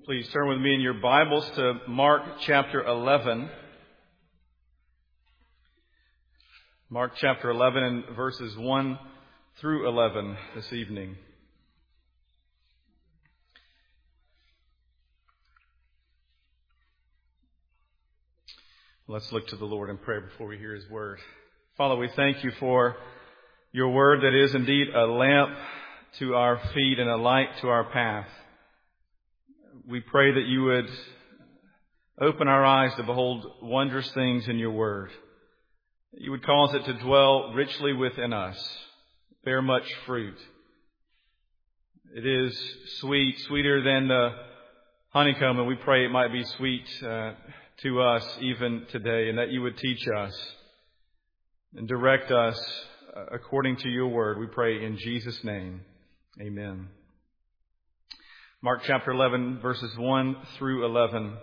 Please turn with me in your Bibles to Mark chapter 11. Mark chapter 11 and verses 1 through 11 this evening. Let's look to the Lord in prayer before we hear His word. Father, we thank you for your word that is indeed a lamp to our feet and a light to our path. We pray that you would open our eyes to behold wondrous things in your word. You would cause it to dwell richly within us, bear much fruit. It is sweet, sweeter than the honeycomb, and we pray it might be sweet to us even today, and that you would teach us and direct us according to your word. We pray in Jesus' name. Amen. Mark chapter 11, verses 1 through 11.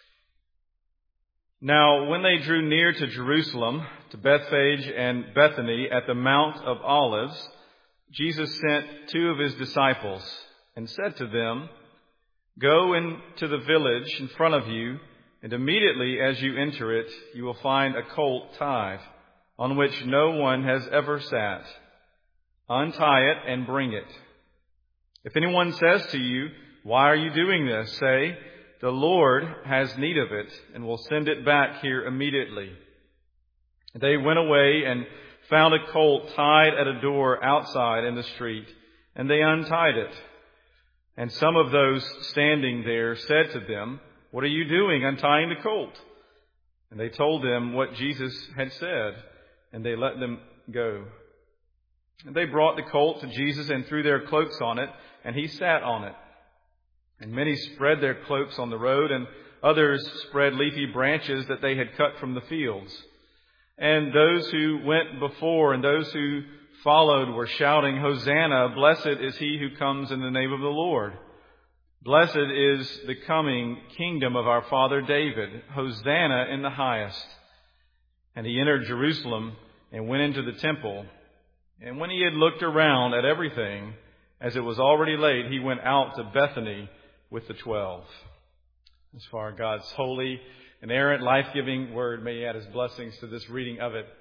Now, when they drew near to Jerusalem, to Bethphage and Bethany at the Mount of Olives, Jesus sent two of his disciples and said to them, "Go into the village in front of you, and immediately as you enter it, you will find a colt tied, on which no one has ever sat. Untie it and bring it. If anyone says to you, 'Why are you doing this?' say, 'The Lord has need of it, and will send it back here immediately.'" They went away and found a colt tied at a door outside in the street, and they untied it. And some of those standing there said to them, "What are you doing untying the colt?" And they told them what Jesus had said, and they let them go. And they brought the colt to Jesus and threw their cloaks on it, and he sat on it. And many spread their cloaks on the road, and others spread leafy branches that they had cut from the fields. And those who went before and those who followed were shouting, "Hosanna, blessed is he who comes in the name of the Lord. Blessed is the coming kingdom of our father David. Hosanna in the highest." And he entered Jerusalem and went into the temple. And when he had looked around at everything, as it was already late, he went out to Bethany with the 12. As far as God's holy, inerrant, life-giving word, may He add His blessings to this reading of it.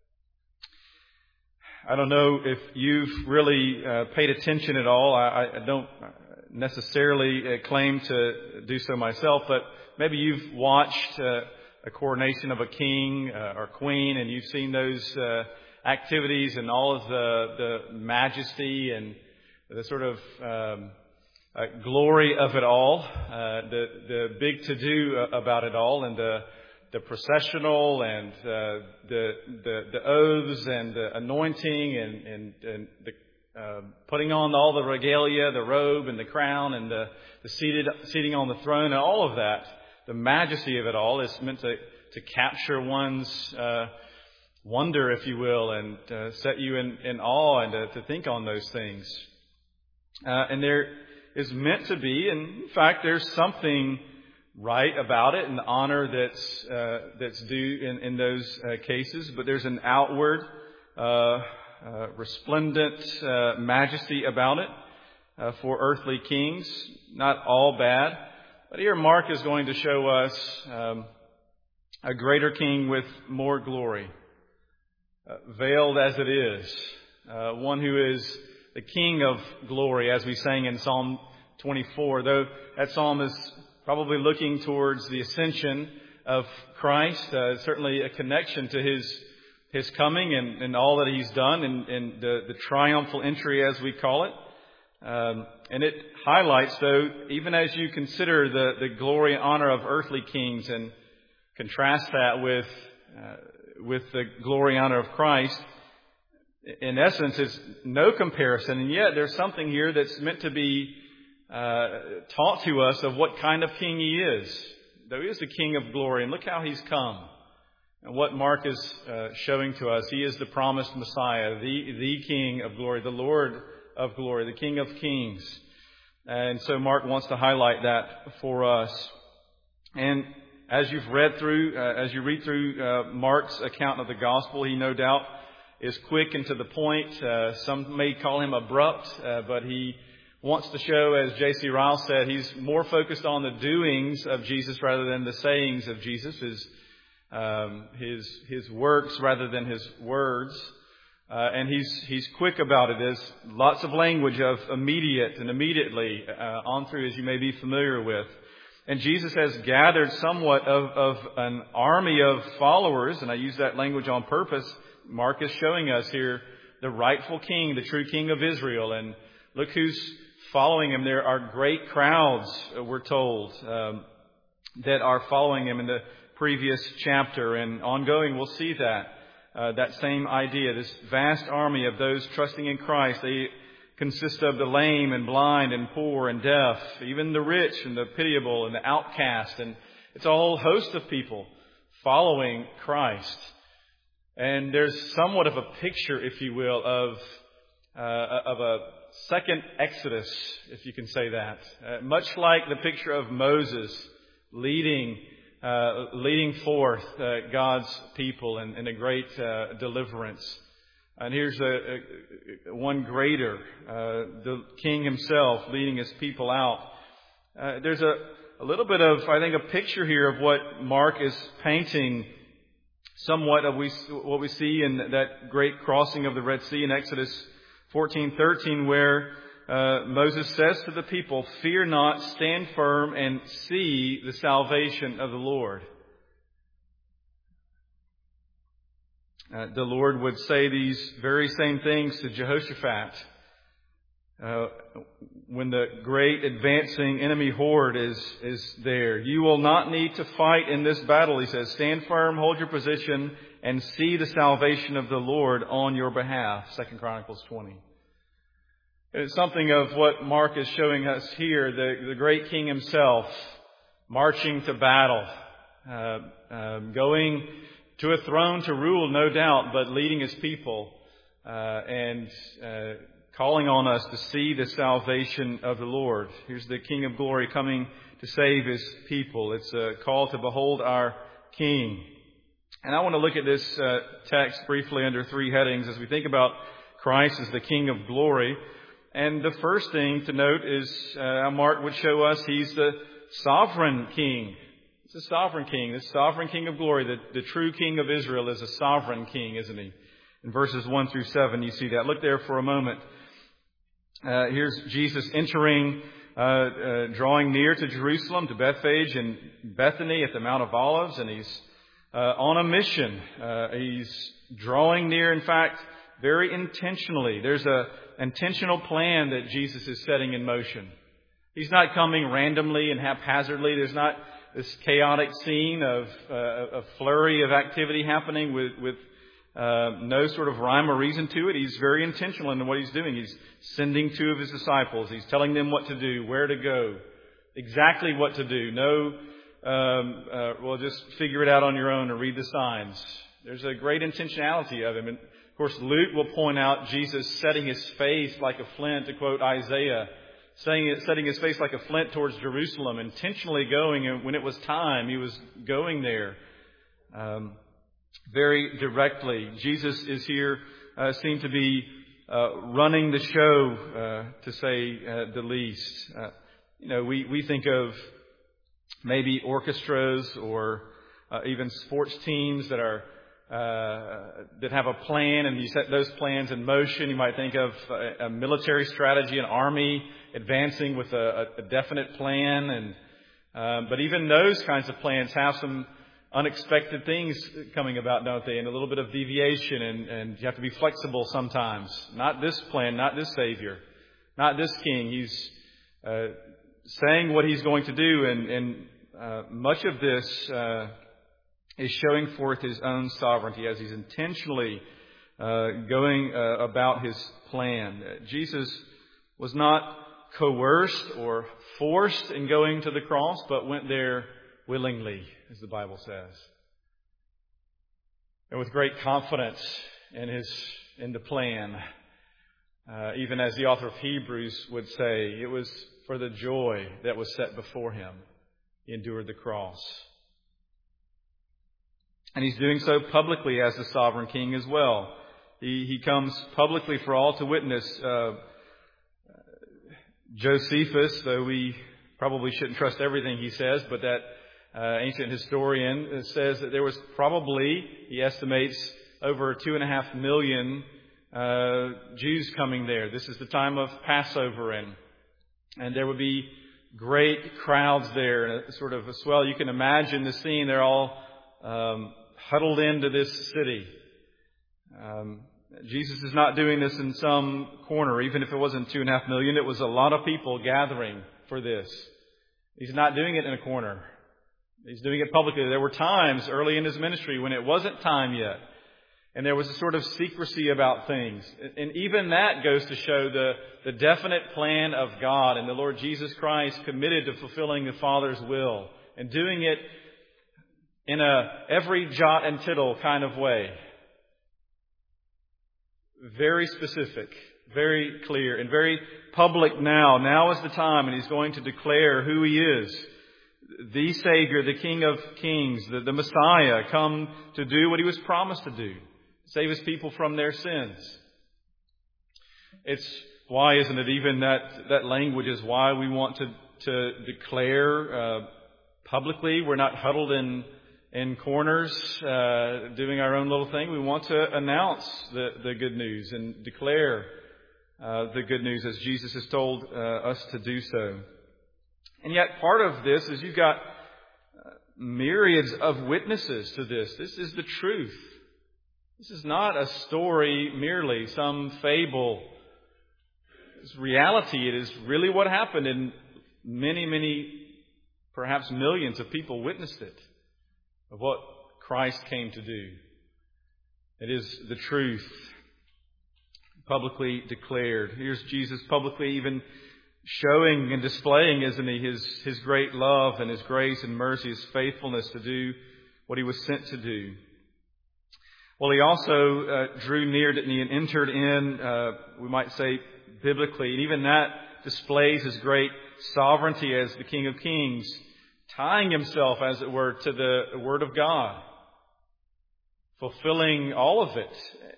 I don't know if you've really paid attention at all. I don't necessarily claim to do so myself, but maybe you've watched a coronation of a king or queen, and you've seen those activities and all of the majesty and the sort of glory of it all, the big to-do about it all, and the processional and the oaths and the anointing and the putting on all the regalia, the robe and the crown and the seating on the throne, and all of that. The majesty of it all is meant to capture one's wonder, if you will, and set you in awe and to think on those things. And there is meant to be, and in fact, there's something right about it and the honor that's due in those cases. But there's an outward, resplendent majesty about it for earthly kings. Not all bad, but here Mark is going to show us a greater king with more glory, veiled as it is, one who is the King of glory, as we sang in Psalm 24, though that psalm is probably looking towards the ascension of Christ, certainly a connection to His coming and all that He's done and the triumphal entry, as we call it. And it highlights, though, even as you consider the glory and honor of earthly kings and contrast that with the glory and honor of Christ, in essence, it's no comparison, and yet there's something here that's meant to be taught to us of what kind of king He is. Though He is the King of glory, and look how He's come. And what Mark is showing to us, He is the promised Messiah, the King of glory, the Lord of glory, the King of kings. And so Mark wants to highlight that for us. And as you read through Mark's account of the gospel, he no doubt is quick and to the point. Some may call him abrupt, but he wants to show, as J.C. Ryle said, he's more focused on the doings of Jesus rather than the sayings of Jesus, his works rather than his words. And he's quick about it. There's lots of language of immediate and immediately on through, as you may be familiar with. And Jesus has gathered somewhat of an army of followers, and I use that language on purpose. Mark is showing us here the rightful king, the true king of Israel. And look who's following him. There are great crowds, we're told, that are following him in the previous chapter. And ongoing, we'll see that same idea, this vast army of those trusting in Christ. They consist of the lame and blind and poor and deaf, even the rich and the pitiable and the outcast. And it's a whole host of people following Christ. And there's somewhat of a picture, if you will, of a second Exodus, if you can say that. Much like the picture of Moses leading forth God's people in a great deliverance. And here's one greater, the king himself leading his people out. There's a little bit of, I think, a picture here of what Mark is painting, somewhat of what we see in that great crossing of the Red Sea in Exodus 14:13, where Moses says to the people, "Fear not, stand firm and see the salvation of the Lord." The Lord would say these very same things to Jehoshaphat when the great advancing enemy horde is there. "You will not need to fight in this battle," he says. "Stand firm, hold your position, and see the salvation of the Lord on your behalf." 2 Chronicles 20. It's something of what Mark is showing us here, the great king himself marching to battle, going to a throne to rule, no doubt, but leading his people and calling on us to see the salvation of the Lord. Here's the King of Glory coming to save his people. It's a call to behold our King. And I want to look at this text briefly under three headings as we think about Christ as the King of Glory. And the first thing to note is how Mark would show us he's the sovereign king. He's a sovereign king, the sovereign King of Glory. The true King of Israel is a sovereign king, isn't he? In verses 1 through 7, you see that. Look there for a moment. Here's Jesus entering, drawing near to Jerusalem, to Bethphage and Bethany at the Mount of Olives, and he's on a mission. He's drawing near, in fact, very intentionally. There's an intentional plan that Jesus is setting in motion. He's not coming randomly and haphazardly. There's not this chaotic scene of a flurry of activity happening with no sort of rhyme or reason to it. He's very intentional in what he's doing. He's sending two of his disciples. He's telling them what to do, where to go, exactly what to do. Well, just figure it out on your own or read the signs. There's a great intentionality of him. And of course, Luke will point out Jesus setting his face like a flint, to quote Isaiah, setting his face like a flint towards Jerusalem, intentionally going, and when it was time, he was going there very directly. Jesus is here, seen to be running the show, to say the least. We think of maybe orchestras or even sports teams that are that have a plan, and you set those plans in motion. You might think of a military strategy, an army advancing with a definite plan, but even those kinds of plans have some unexpected things coming about, don't they? And a little bit of deviation, and you have to be flexible sometimes. Not this plan, not this Savior, not this King. He's saying what he's going to do, and much of this is showing forth his own sovereignty as he's intentionally going about his plan. Jesus was not coerced or forced in going to the cross, but went there willingly, as the Bible says, and with great confidence in the plan. Even as the author of Hebrews would say, it was for the joy that was set before him he endured the cross. And he's doing so publicly as the sovereign king as well. He comes publicly for all to witness, Josephus, though we probably shouldn't trust everything he says, but that ancient historian says that there was probably, he estimates, over 2.5 million Jews coming there. This is the time of Passover, and there would be great crowds there, and a sort of a swell. You can imagine the scene. They're all huddled into this city. Jesus is not doing this in some corner. Even if it wasn't 2.5 million, it was a lot of people gathering for this. He's not doing it in a corner. He's doing it publicly. There were times early in his ministry when it wasn't time yet, and there was a sort of secrecy about things. And even that goes to show the definite plan of God, and the Lord Jesus Christ committed to fulfilling the Father's will and doing it in a every jot and tittle kind of way. Very specific, very clear, and very public now. Now is the time, and He's going to declare who He is. The Savior, the King of Kings, the Messiah, come to do what He was promised to do. Save His people from their sins. It's why, isn't it, even that language is why we want to declare publicly. We're not huddled in corners doing our own little thing. We want to announce the good news and declare the good news as Jesus has told us to do so. And yet part of this is you've got myriads of witnesses to this. This is the truth. This is not a story merely, some fable. It's reality. It is really what happened, and many, perhaps millions of people witnessed it, of what Christ came to do. It is the truth, publicly declared. Here's Jesus publicly even showing and displaying, isn't He, His great love and His grace and mercy, His faithfulness to do what He was sent to do. Well, He also drew near and entered in, we might say, biblically. And even that displays His great sovereignty as the King of Kings, tying Himself, as it were, to the Word of God, fulfilling all of it.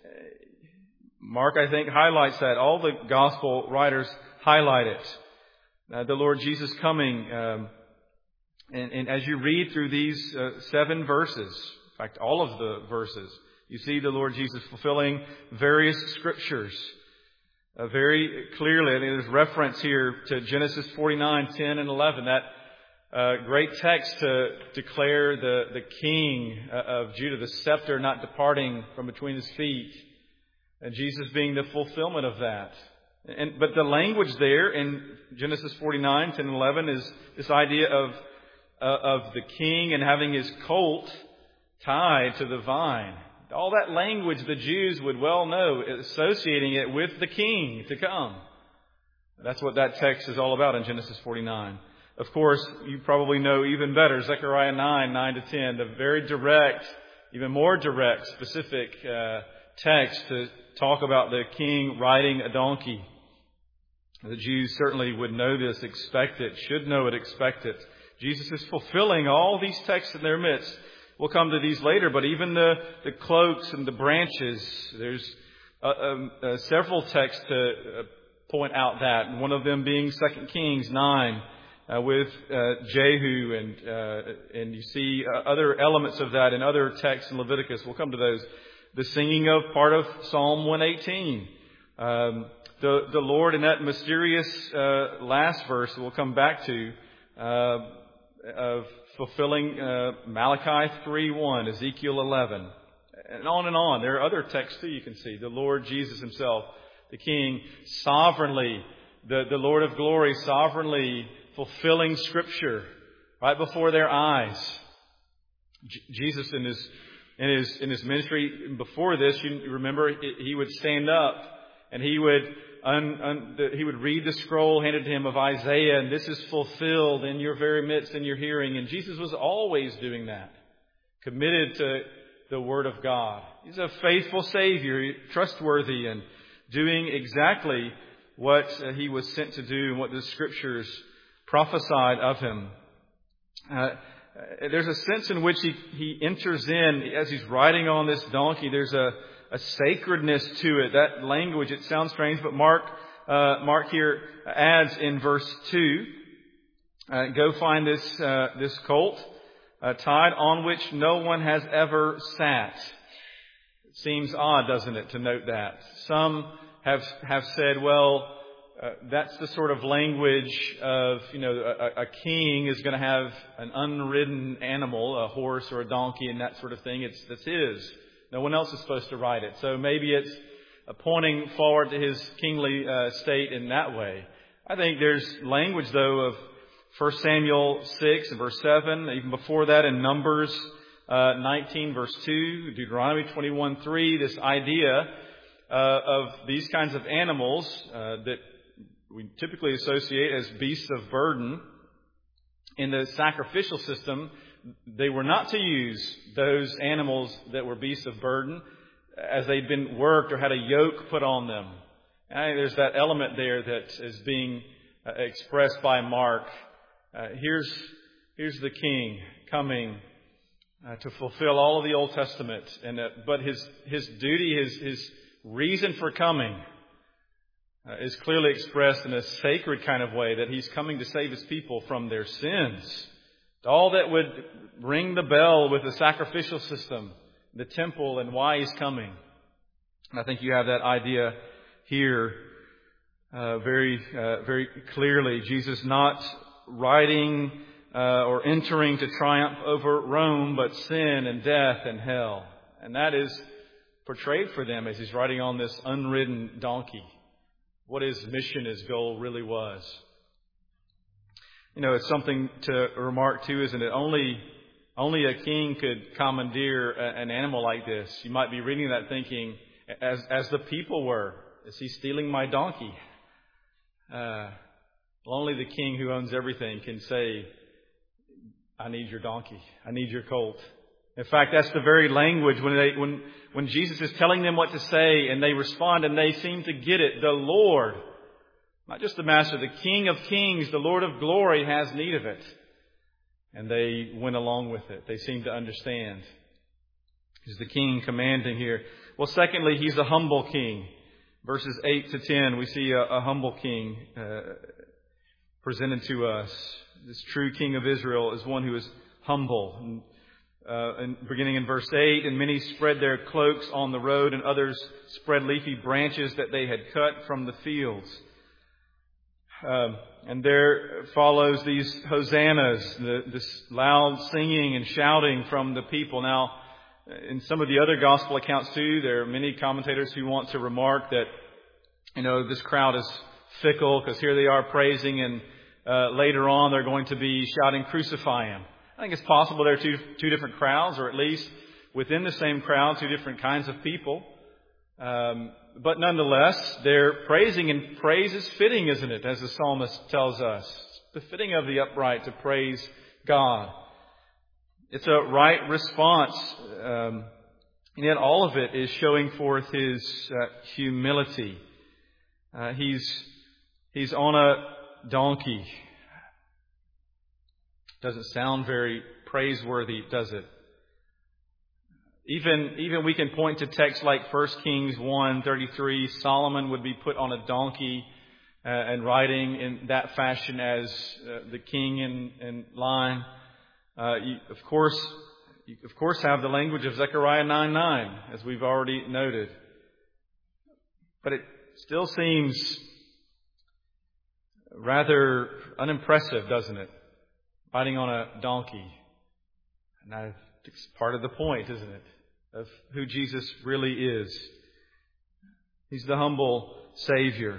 Mark, I think, highlights that. All the Gospel writers highlight it. The Lord Jesus coming. And as you read through these 7 verses, in fact, all of the verses, you see the Lord Jesus fulfilling various scriptures very clearly. I think there's reference here to Genesis 49, 10 and 11. That great text to declare the king of Judah, the scepter not departing from between his feet, and Jesus being the fulfillment of that. But the language there in Genesis 49, 10 and 11 is this idea of the king and having his colt tied to the vine. All that language the Jews would well know, associating it with the king to come. That's what that text is all about in Genesis 49. Of course, you probably know even better Zechariah 9, 9 to 10, the very direct, even more direct, specific text to talk about the king riding a donkey. The Jews certainly would know this, expect it, should know it, expect it. Jesus is fulfilling all these texts in their midst. We'll come to these later, but even the cloaks and the branches, there's several texts to point out that. And one of them being 2 Kings 9 with Jehu, and you see other elements of that in other texts in Leviticus. We'll come to those. The singing of part of Psalm 118. The Lord in that mysterious last verse we'll come back to of fulfilling Malachi 3:1, Ezekiel 11, and on. There are other texts too you can see. The Lord Jesus Himself, the King, sovereignly, the Lord of glory, sovereignly fulfilling Scripture right before their eyes. Jesus in his ministry before this, you remember, He would stand up and He would read the scroll handed to Him of Isaiah, and this is fulfilled in your very midst, in your hearing. And Jesus was always doing that, committed to the Word of God. He's a faithful Savior, trustworthy, and doing exactly what He was sent to do and what the Scriptures prophesied of Him. There's a sense in which he enters in as He's riding on this donkey. There's a sacredness to it. That language, it sounds strange, but Mark Mark here adds in verse 2, go find this colt tied on which no one has ever sat. It seems odd, doesn't it, to note that. Some have said, well, that's the sort of language of, a king is going to have an unridden animal, a horse or a donkey and that sort of thing. That's his. No one else is supposed to ride it. So maybe it's pointing forward to his kingly state in that way. I think there's language, though, of 1 Samuel 6 and verse 7, even before that in Numbers 19 verse 2, Deuteronomy 21:3, this idea of these kinds of animals that we typically associate as beasts of burden. In the sacrificial system, they were not to use those animals that were beasts of burden as they'd been worked or had a yoke put on them. And I think there's that element there that is being expressed by Mark. Here's the king coming to fulfill all of the Old Testament, but his duty, his reason for coming, is clearly expressed in a sacred kind of way, that he's coming to save his people from their sins. All that would ring the bell with the sacrificial system, the temple, and why he's coming. And I think you have that idea here very clearly. Jesus not riding or entering to triumph over Rome, but sin and death and hell. And that is portrayed for them as he's riding on this unridden donkey. What his mission, his goal really was. It's something to remark too, isn't it? Only a king could commandeer an animal like this. You might be reading that thinking, as the people were, is he stealing my donkey? Only the king who owns everything can say, I need your donkey. I need your colt. In fact, that's the very language when Jesus is telling them what to say and they respond and they seem to get it. The Lord, not just the Master, the King of Kings, the Lord of Glory has need of it. And they went along with it. They seem to understand. He's the King commanding here. Well, secondly, he's a humble King. Verses 8 to 10, we see a humble King presented to us. This true King of Israel is one who is humble. And beginning in verse 8, and many spread their cloaks on the road, and others spread leafy branches that they had cut from the fields. And there follows these hosannas, this loud singing and shouting from the people. Now, in some of the other gospel accounts too, there are many commentators who want to remark that, this crowd is fickle because here they are praising, and later on they're going to be shouting, crucify him. I think it's possible there are two different crowds, or at least within the same crowd, two different kinds of people. But nonetheless, they're praising, and praise is fitting, isn't it? As the psalmist tells us. It's befitting of the upright to praise God. It's a right response. And yet all of it is showing forth his humility. He's on a donkey. Doesn't sound very praiseworthy, does it? Even we can point to texts like 1 Kings 1:33. Solomon would be put on a donkey and riding in that fashion as the king in line. You of course have the language of Zechariah 9:9, as we've already noted. But it still seems rather unimpressive, doesn't it? Riding on a donkey. And it's part of the point, isn't it? Of who Jesus really is. He's the humble Savior.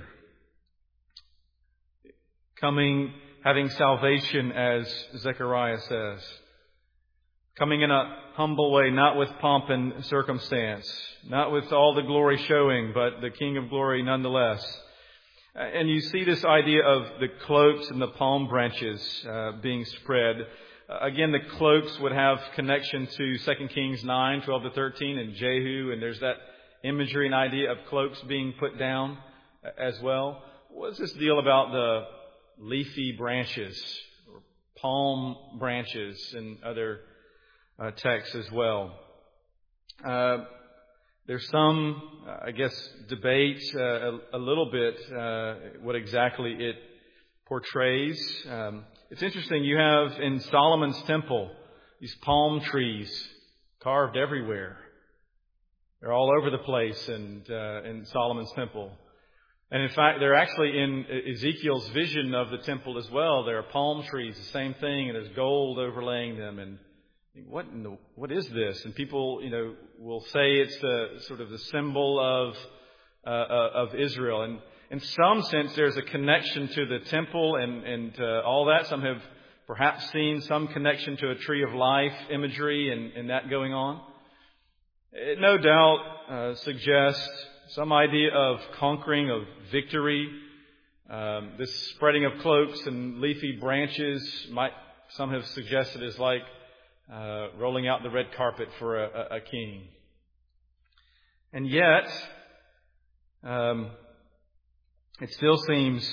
Coming, having salvation, as Zechariah says. Coming in a humble way, not with pomp and circumstance. Not with all the glory showing, but the King of Glory nonetheless. And you see this idea of the cloaks and the palm branches being spread. Again, the cloaks would have connection to 2 Kings 9:12 to 13 and Jehu. And there's that imagery and idea of cloaks being put down as well. What's this deal about the leafy branches or palm branches and other texts as well? There's some, debate a little bit what exactly it portrays. It's interesting. You have in Solomon's temple these palm trees carved everywhere. They're all over the place in Solomon's temple. And in fact, they're actually in Ezekiel's vision of the temple as well. There are palm trees, the same thing, and there's gold overlaying them. And what is this? And people, will say it's the sort of the symbol of Israel. And in some sense, there's a connection to the temple and all that. Some have perhaps seen some connection to a tree of life imagery and that going on. It no doubt suggests some idea of conquering, of victory. This spreading of cloaks and leafy branches some have suggested is like rolling out the red carpet for a king. And yet, it still seems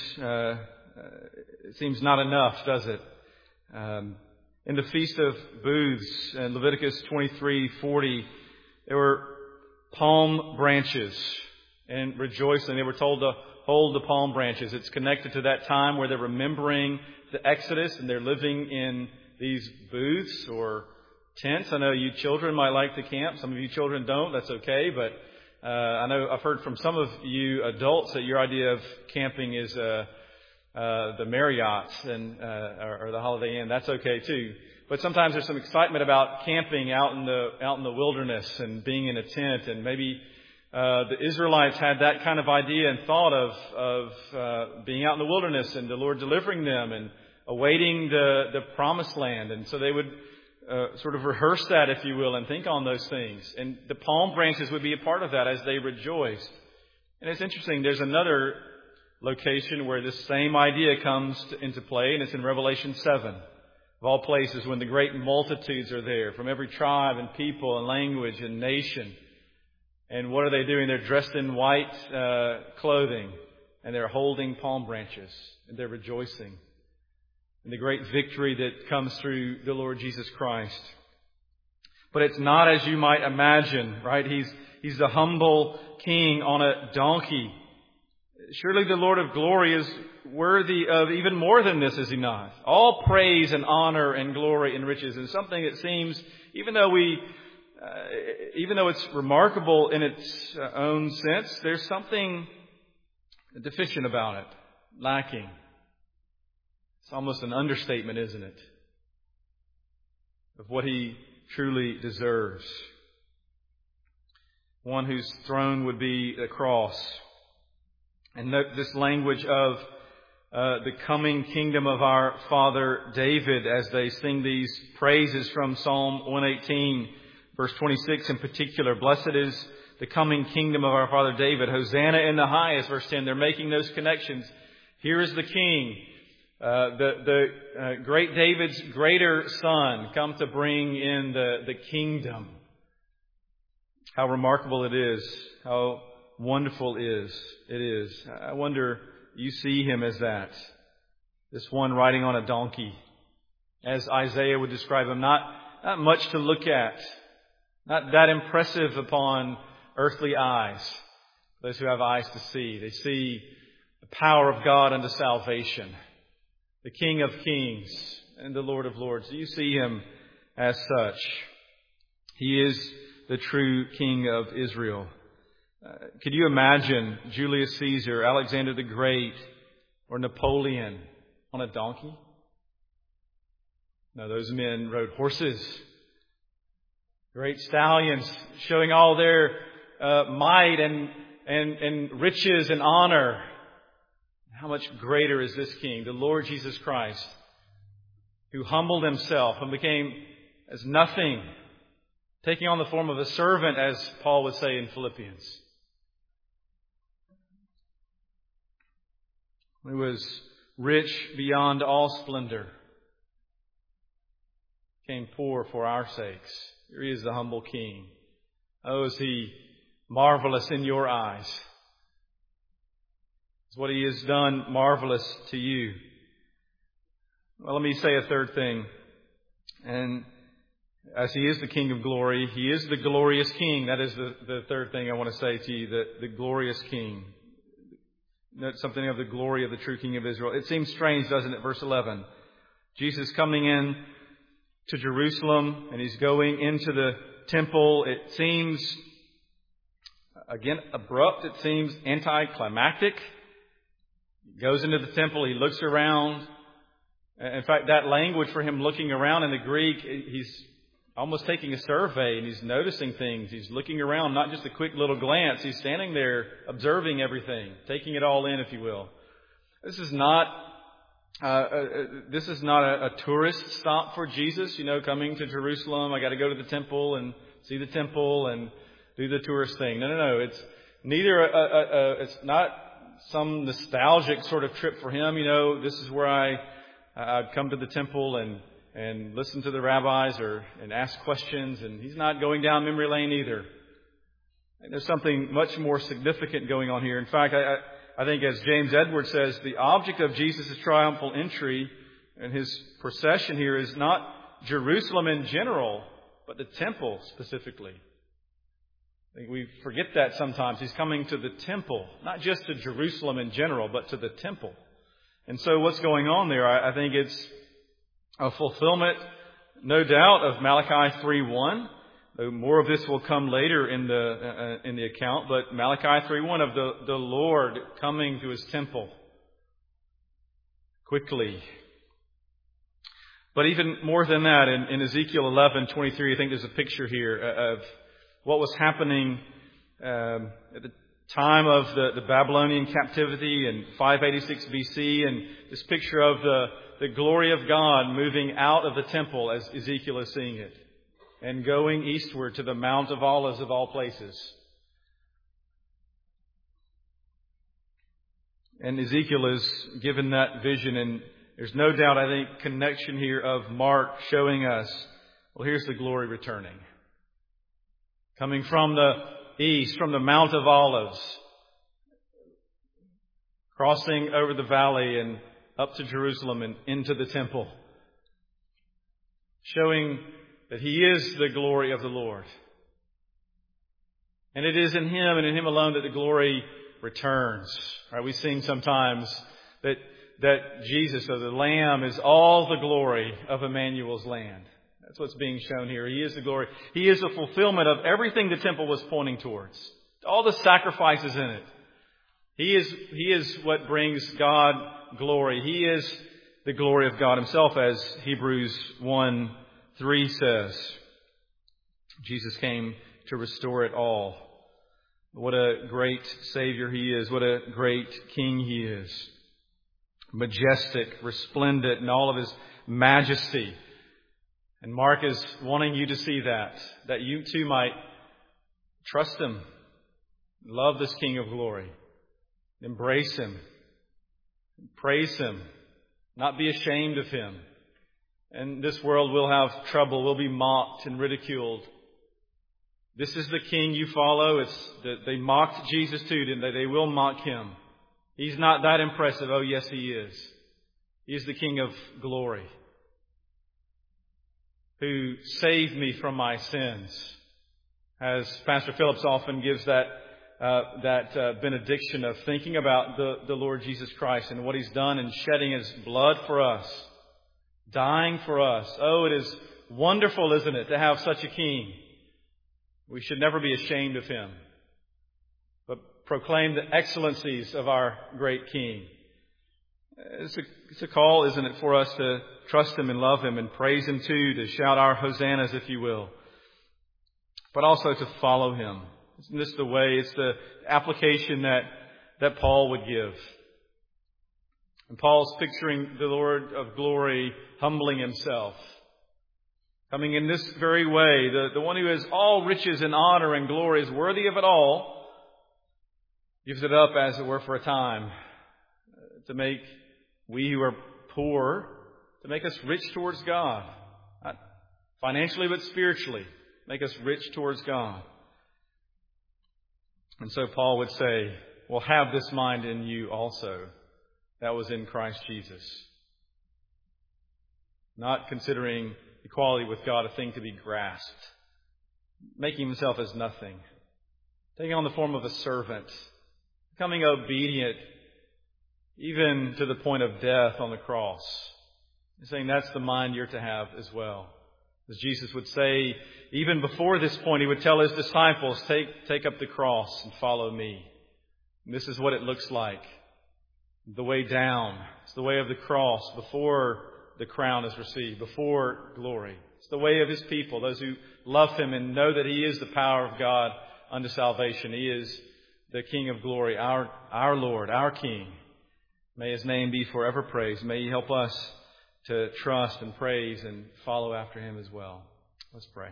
not enough, does it? In the Feast of Booths in Leviticus 23:40, there were palm branches and rejoicing. They were told to hold the palm branches. It's connected to that time where they're remembering the Exodus and they're living in these booths or tents. I know you children might like to camp. Some of you children don't. That's okay. But I know I've heard from some of you adults that your idea of camping is the Marriotts or the Holiday Inn. That's okay too. But sometimes there's some excitement about camping out in the wilderness and being in a tent. And maybe the Israelites had that kind of idea and thought of being out in the wilderness and the Lord delivering them and awaiting the promised land. And so they would sort of rehearse that, if you will, and think on those things. And the palm branches would be a part of that as they rejoiced. And it's interesting, there's another location where this same idea comes into play, and it's in Revelation 7. Of all places, when the great multitudes are there from every tribe and people and language and nation. And what are they doing? They're dressed in white clothing, and they're holding palm branches, and they're rejoicing in the great victory that comes through the Lord Jesus Christ. But it's not as you might imagine, right? He's the humble king on a donkey. Surely the Lord of glory is worthy of even more than this, is he not? All praise and honor and glory and riches. And something that seems, even though it's remarkable in its own sense, there's something deficient about it, lacking. It's almost an understatement, isn't it? Of what he truly deserves. One whose throne would be a cross. And note this language of the coming kingdom of our father David as they sing these praises from Psalm 118, verse 26 in particular. Blessed is the coming kingdom of our father David. Hosanna in the highest, verse 10. They're making those connections. Here is the king, the great David's greater son, come to bring in the kingdom. How remarkable it is. How wonderful it is. I wonder, you see him as that. This one riding on a donkey. As Isaiah would describe him, not much to look at. Not that impressive upon earthly eyes. Those who have eyes to see. They see the power of God unto salvation. The King of Kings and the Lord of Lords. You see him as such. He is the true King of Israel. Could you imagine Julius Caesar, Alexander the Great, or Napoleon on a donkey? No, those men rode horses. Great stallions showing all their might and riches and honor. How much greater is this King, the Lord Jesus Christ, who humbled himself and became as nothing, taking on the form of a servant, as Paul would say in Philippians. He was rich beyond all splendor, became poor for our sakes. Here he is, the humble King. Oh, is he marvelous in your eyes? Is what he has done marvelous to you? Well, let me say a third thing. And As He is the King of glory, He is the glorious King. That is the third thing I want to say to you, the glorious King. That's something of the glory of the true King of Israel. It seems strange, doesn't it? Verse 11. Jesus coming in to Jerusalem, and He's going into the temple. It seems, again, abrupt. It seems anticlimactic. He goes into the temple. He looks around. In fact, that language for Him looking around in the Greek, He's almost taking a survey, and He's noticing things. He's looking around, not just a quick little glance. He's standing there observing everything, taking it all in, if you will. This is not a tourist stop for Jesus, coming to Jerusalem. I got to go to the temple and see the temple and do the tourist thing. No. It's neither it's not some nostalgic sort of trip for Him. This is where I'd come to the temple and listen to the rabbis and ask questions. And He's not going down memory lane either. And there's something much more significant going on here. In fact, I think as James Edwards says, the object of Jesus' triumphal entry and His procession here is not Jerusalem in general, but the temple specifically. I think we forget that sometimes. He's coming to the temple, not just to Jerusalem in general, but to the temple. And so what's going on there? I think it's a fulfillment, no doubt, of Malachi 3:1. More of this will come later in the account, but Malachi 3:1 of the Lord coming to His temple quickly. But even more than that, in Ezekiel 11:23, I think there's a picture here of what was happening at the time of the Babylonian captivity in 586 BC, and this picture of the glory of God moving out of the temple as Ezekiel is seeing it, and going eastward to the Mount of Olives of all places. And Ezekiel is given that vision, and there's no doubt, I think, connection here of Mark showing us, well, here's the glory returning. Coming from the east, from the Mount of Olives, crossing over the valley and up to Jerusalem and into the temple, showing that He is the glory of the Lord. And it is in Him and in Him alone that the glory returns. Right? We sing sometimes that Jesus, or the Lamb, is all the glory of Emmanuel's land. That's what's being shown here. He is the glory. He is the fulfillment of everything the temple was pointing towards. All the sacrifices in it. He is what brings God glory. He is the glory of God Himself, as Hebrews 1:3 says. Jesus came to restore it all. What a great Savior He is. What a great King He is. Majestic, resplendent in all of His majesty. And Mark is wanting you to see that you too might trust Him, love this King of glory, embrace Him, praise Him, not be ashamed of Him. And this world will have trouble, will be mocked and ridiculed. This is the King you follow. They mocked Jesus too, didn't they? They will mock Him. He's not that impressive. Oh, yes, He is. He's the King of glory, who saved me from my sins. As Pastor Phillips often gives that benediction of thinking about the Lord Jesus Christ and what He's done in shedding His blood for us, dying for us. Oh, it is wonderful, isn't it, to have such a King. We should never be ashamed of Him, but proclaim the excellencies of our great King. It's a call, isn't it, for us to trust Him and love Him and praise Him too, to shout our hosannas, if you will, but also to follow Him. Isn't this the way? It's the application that Paul would give. And Paul's picturing the Lord of glory humbling Himself, coming in this very way. The one who has all riches and honor and glory, is worthy of it all, gives it up, as it were, for a time, to make we who are poor, to make us rich towards God. Not financially, but spiritually. Make us rich towards God. And so Paul would say, well, have this mind in you also, that was in Christ Jesus. Not considering equality with God a thing to be grasped, making himself as nothing, taking on the form of a servant, becoming obedient even to the point of death on the cross. He's saying that's the mind you're to have as well. As Jesus would say, even before this point, he would tell his disciples, take up the cross and follow me. And this is what it looks like. The way down. It's the way of the cross before the crown is received, before glory. It's the way of his people, those who love him and know that he is the power of God unto salvation. He is the King of glory, our Lord, our King. May his name be forever praised. May he help us to trust and praise and follow after him as well. Let's pray.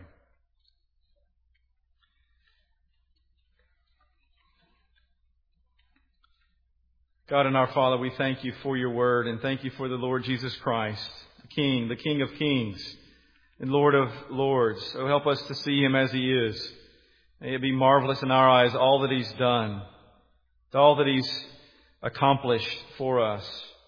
God and our Father, we thank you for your word and thank you for the Lord Jesus Christ, the King of kings and Lord of lords. So help us to see him as he is. May it be marvelous in our eyes, all that he's done, all that he's accomplished for us.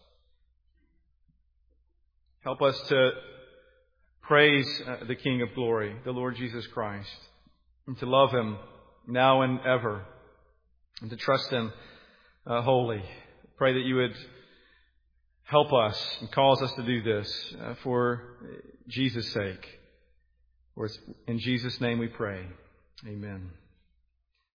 Help us to praise the King of glory, the Lord Jesus Christ, and to love him now and ever, and to trust him wholly. Pray that you would help us and cause us to do this for Jesus' sake. For it's in Jesus' name we pray. Amen.